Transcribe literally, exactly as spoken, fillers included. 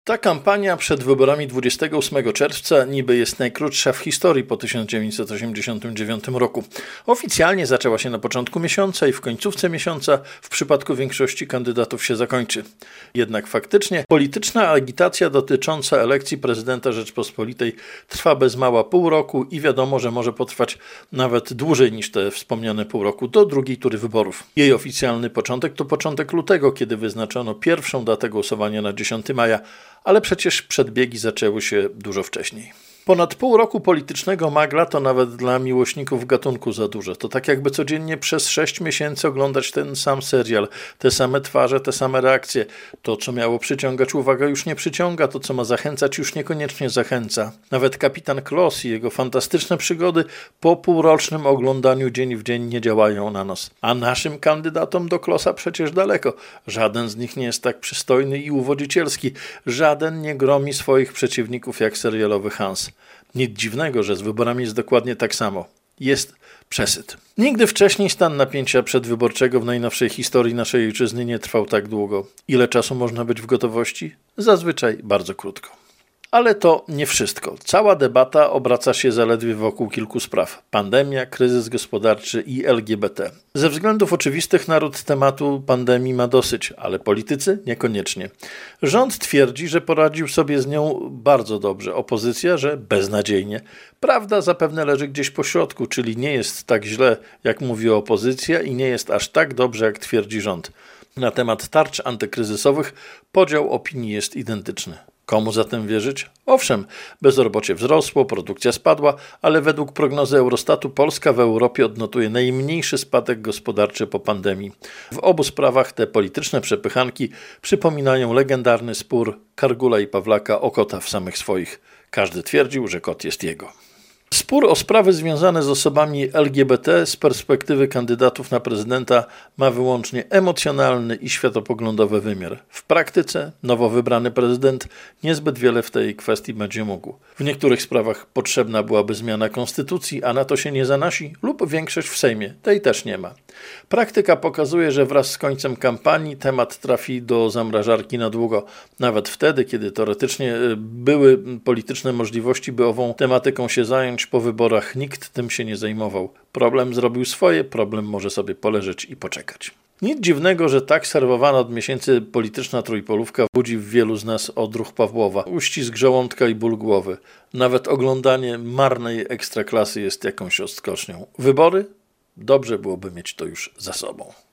Ta kampania przed wyborami dwudziestego ósmego czerwca niby jest najkrótsza w historii po tysiąc dziewięćset osiemdziesiątym dziewiątym roku. Oficjalnie zaczęła się na początku miesiąca i w końcówce miesiąca w przypadku większości kandydatów się zakończy. Jednak faktycznie polityczna agitacja dotycząca elekcji prezydenta Rzeczpospolitej trwa bez mała pół roku i wiadomo, że może potrwać nawet dłużej niż te wspomniane pół roku do drugiej tury wyborów. Jej oficjalny początek to początek lutego, kiedy wyznaczono pierwszą datę głosowania na dziesiątego maja, ale przecież przedbiegi zaczęły się dużo wcześniej. Ponad pół roku politycznego magla to nawet dla miłośników gatunku za dużo. To tak jakby codziennie przez sześć miesięcy oglądać ten sam serial, te same twarze, te same reakcje. To, co miało przyciągać uwagę, już nie przyciąga, to, co ma zachęcać, już niekoniecznie zachęca. Nawet Kapitan Klos i jego fantastyczne przygody po półrocznym oglądaniu dzień w dzień nie działają na nas. A naszym kandydatom do Klosa przecież daleko. Żaden z nich nie jest tak przystojny i uwodzicielski. Żaden nie gromi swoich przeciwników jak serialowy Hans. Nic dziwnego, że z wyborami jest dokładnie tak samo. Jest przesyt. Nigdy wcześniej stan napięcia przedwyborczego w najnowszej historii naszej ojczyzny nie trwał tak długo. Ile czasu można być w gotowości? Zazwyczaj bardzo krótko. Ale to nie wszystko. Cała debata obraca się zaledwie wokół kilku spraw. Pandemia, kryzys gospodarczy i L G B T. Ze względów oczywistych naród tematu pandemii ma dosyć, ale politycy niekoniecznie. Rząd twierdzi, że poradził sobie z nią bardzo dobrze. Opozycja, że beznadziejnie. Prawda zapewne leży gdzieś po środku, czyli nie jest tak źle, jak mówi opozycja i nie jest aż tak dobrze, jak twierdzi rząd. Na temat tarcz antykryzysowych podział opinii jest identyczny. Komu zatem wierzyć? Owszem, bezrobocie wzrosło, produkcja spadła, ale według prognozy Eurostatu Polska w Europie odnotuje najmniejszy spadek gospodarczy po pandemii. W obu sprawach te polityczne przepychanki przypominają legendarny spór Kargula i Pawlaka o kota w samych swoich. Każdy twierdził, że kot jest jego. Spór o sprawy związane z osobami L G B T z perspektywy kandydatów na prezydenta ma wyłącznie emocjonalny i światopoglądowy wymiar. W praktyce nowo wybrany prezydent niezbyt wiele w tej kwestii będzie mógł. W niektórych sprawach potrzebna byłaby zmiana konstytucji, a na to się nie zanasi, lub większość w Sejmie. Tej też nie ma. Praktyka pokazuje, że wraz z końcem kampanii temat trafi do zamrażarki na długo. Nawet wtedy, kiedy teoretycznie były polityczne możliwości, by ową tematyką się zająć, po wyborach nikt tym się nie zajmował. Problem zrobił swoje, problem może sobie poleżeć i poczekać. Nic dziwnego, że tak serwowana od miesięcy polityczna trójpolówka budzi w wielu z nas odruch Pawłowa, uścisk żołądka i ból głowy. Nawet oglądanie marnej ekstraklasy jest jakąś odskocznią. Wybory? Dobrze byłoby mieć to już za sobą.